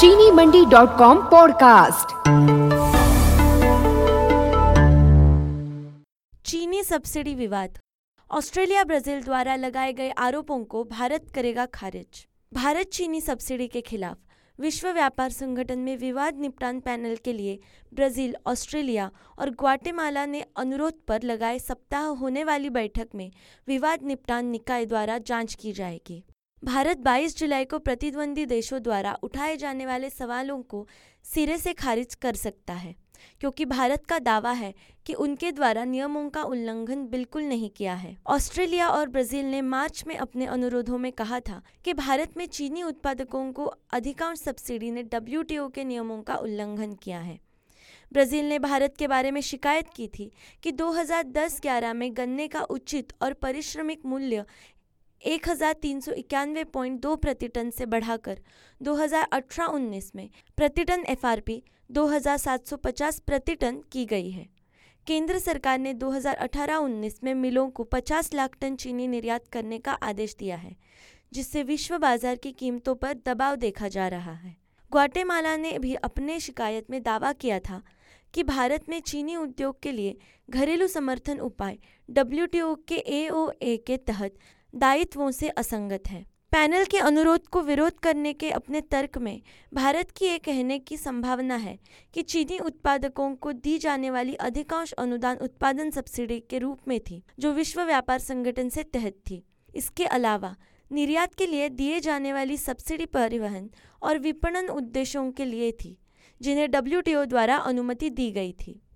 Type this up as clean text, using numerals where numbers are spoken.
चीनी मंडी.com पॉडकास्ट। चीनी सब्सिडी विवाद। ऑस्ट्रेलिया ब्राजील द्वारा लगाए गए आरोपों को भारत करेगा खारिज। भारत चीनी सब्सिडी के खिलाफ विश्व व्यापार संगठन में विवाद निपटान पैनल के लिए ब्राजील, ऑस्ट्रेलिया और ग्वाटेमाला ने अनुरोध पर लगाए सप्ताह होने वाली बैठक में विवाद निपटान निकाय द्वारा जांच की जाएगी। भारत 22 जुलाई को प्रतिद्वंदी देशों द्वारा उठाए जाने वाले सवालों को सिरे से खारिज कर सकता है, क्योंकि भारत का दावा है कि उनके द्वारा नियमों का उल्लंघन बिल्कुल नहीं किया है। ऑस्ट्रेलिया और ब्राजील ने मार्च में अपने अनुरोधों में कहा था कि भारत में चीनी उत्पादकों को अधिकांश सब्सिडी ने WTO के नियमों का उल्लंघन किया है। ब्राजील ने भारत के बारे में शिकायत की थी कि 2010-11 में गन्ने का उचित और पारिश्रमिक मूल्य 1391.2 प्रति टन से बढ़ाकर 2018-19 में प्रति टन FRP 2750 प्रति टन की गई है। केंद्र सरकार ने 2018-19 में मिलों को 50 लाख टन चीनी निर्यात करने का आदेश दिया है, जिससे विश्व बाजार की कीमतों पर दबाव देखा जा रहा है। ग्वाटेमाला ने भी अपने शिकायत में दावा किया था कि भारत में चीनी उद्योग के लिए घरेलू समर्थन उपाय WTO के AOA के तहत दायित्वों से असंगत है। पैनल के अनुरोध को विरोध करने के अपने तर्क में भारत की ये कहने की संभावना है कि चीनी उत्पादकों को दी जाने वाली अधिकांश अनुदान उत्पादन सब्सिडी के रूप में थी, जो विश्व व्यापार संगठन से तहत थी। इसके अलावा निर्यात के लिए दिए जाने वाली सब्सिडी परिवहन और विपणन उद्देश्यों के लिए थी, जिन्हें WTO द्वारा अनुमति दी गई थी।